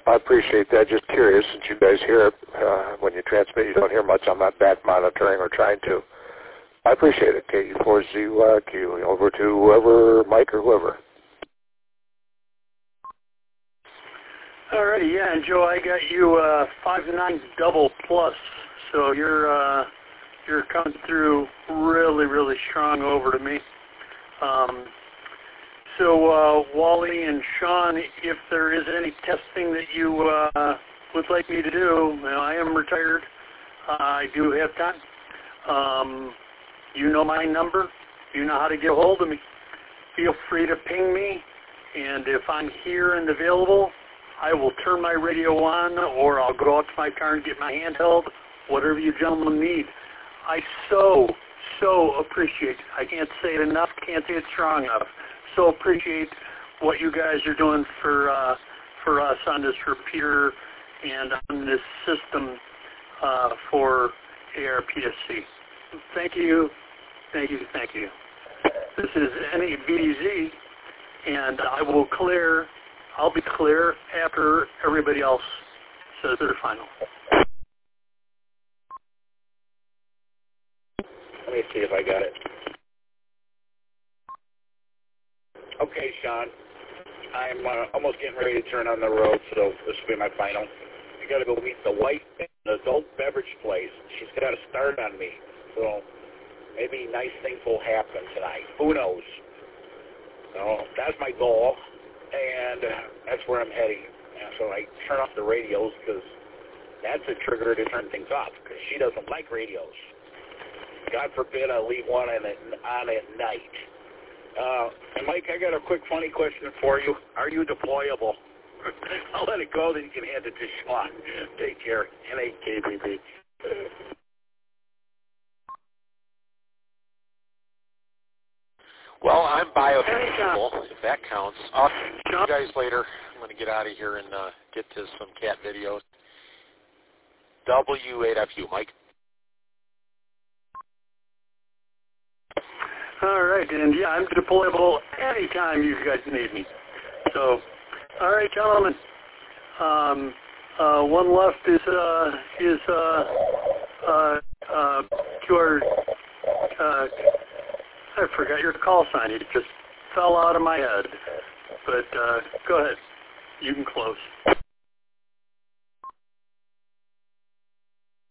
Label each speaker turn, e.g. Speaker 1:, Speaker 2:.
Speaker 1: I appreciate that. Just curious, since you guys hear it when you transmit, you don't hear much. I'm not back monitoring or trying to. I appreciate it. KU4ZQ. Over to whoever, Mike or whoever.
Speaker 2: All righty, yeah, and Joe, I got you 5-9 double plus, so you're coming through really, really strong over to me. So Wally and Sean, if there is any testing that you would like me to do, I am retired. I do have time. You know my number. You know how to get a hold of me. Feel free to ping me, and if I'm here and available, I will turn my radio on, or I'll go out to my car and get my handheld, whatever you gentlemen need. I so appreciate, I can't say it enough, can't say it strong enough, so appreciate what you guys are doing for us on this repeater and on this system for ARPSC. Thank you. This is NABDZ, and I'll be clear after everybody else says their final.
Speaker 3: Let me see if I got it. Okay, Sean. I'm almost getting ready to turn on the road, so this will be my final. I got to go meet the wife at an adult beverage place. She's got to start on me, so maybe nice things will happen tonight. Who knows? So that's my goal, and that's where I'm heading. And so I turn off the radios because that's a trigger to turn things off because she doesn't like radios. God forbid I leave one on at night. And Mike, I got a quick funny question for you. Are you deployable? I'll let it go, then you can hand it to Sean. Take care. NAKBB.
Speaker 4: Well, I'm biodegradable, if that counts. I'll see you guys later. I'm going to get out of here and get to some cat videos. W8FU, Mike.
Speaker 2: All right, and yeah, I'm deployable anytime you guys need me. So, all right, gentlemen. One left is your I forgot your call sign. It just fell out of my head. But go ahead. You can close.